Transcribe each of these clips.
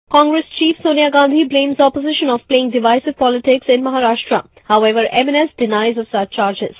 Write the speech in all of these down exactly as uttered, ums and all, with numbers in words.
Congress chief Sonia Gandhi blames opposition of playing divisive politics in Maharashtra. However, M N S denies of such charges.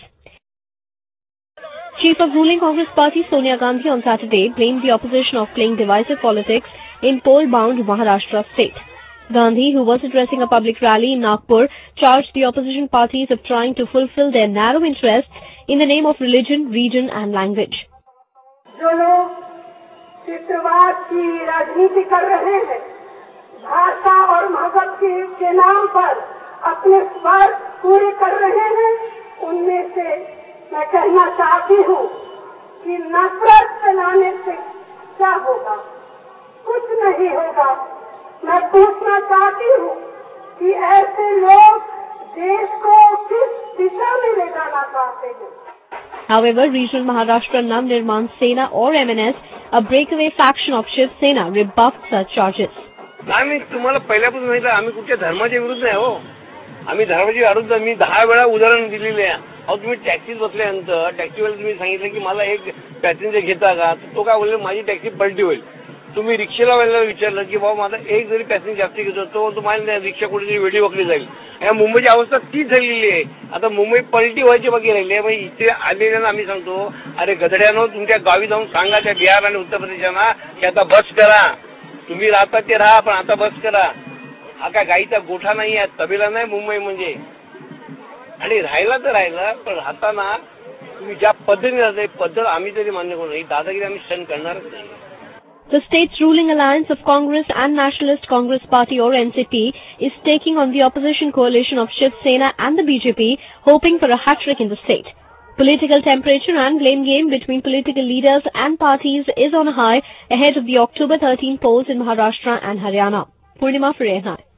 Chief of ruling Congress party Sonia Gandhi on Saturday blamed the opposition of playing divisive politics in poll-bound Maharashtra state. Gandhi, who was addressing a public rally in Nagpur, charged the opposition parties of trying to fulfill their narrow interests in the name of religion, region and language. जो लोग चित्रवाद की राजनीति कर रहे हैं, भाषा और मजहब के नाम पर अपने स्वार्थ पूरे कर रहे हैं, उनमें से मैं कहना चाहती हूँ कि नफरत फैलाने से क्या होगा? कुछ नहीं होगा। मैं पूछना चाहती हूँ कि ऐसे लोग देश को किस दिशा में ले जाना चाहते हैं? However, regional Maharashtra Navnirman Sena or M N S, a breakaway faction of Shiv Sena, rebuffed such charges. आम्ही तुम्हाला पहिल्यापासून माहिती आहे आम्ही कुठच्या धर्माच्या विरुद्ध नाही हो. आम्ही धर्माच्या विरुद्ध मी दहा वेळा उदाहरण दिलेले आहे. अहो तुम्ही टॅक्सीत बसल्यानंतर टॅक्सीवाले तुम्ही सांगितलं की मला एक पॅसेंजर घेता का? तो काय बोलले माझी टॅक्सी पलटी होईल. तुम्ही रिक्षाला वेळेला विचारलं की बाबा माझा एक जरी पॅसेंजर जास्ती घेतो तो तुम्हाला रिक्षा कुठेतरी वेडी वकली जाईल. या मुंबईची अवस्था तीच झालेली आहे. आता मुंबई पलटी व्हायची बाकी राहिली आहे. मग इथे आलेल्यांना आम्ही सांगतो अरे गधड्यानो तुमच्या गावी जाऊन सांगा त्या बिहार आणि उत्तर प्रदेशांना की आता बस करा. तुम्ही राहता ते राहा पण आता बस करा. हा काय गाईचा गोठा नाही आहे, तबेला नाही मुंबई म्हणजे. आणि राहिला तर राहिला पण राहताना तुम्ही ज्या पद्धतीने राहता पद्धत आम्ही तरी मान्य करू ही दादागिरी आम्ही सहन करणारच नाही. The state's ruling alliance of Congress and Nationalist Congress Party or N C P is taking on the opposition coalition of Shiv Sena and the B J P, hoping for a hat-trick in the state. Political temperature and blame game between political leaders and parties is on a high ahead of the October thirteenth polls in Maharashtra and Haryana. Purnima for A N I.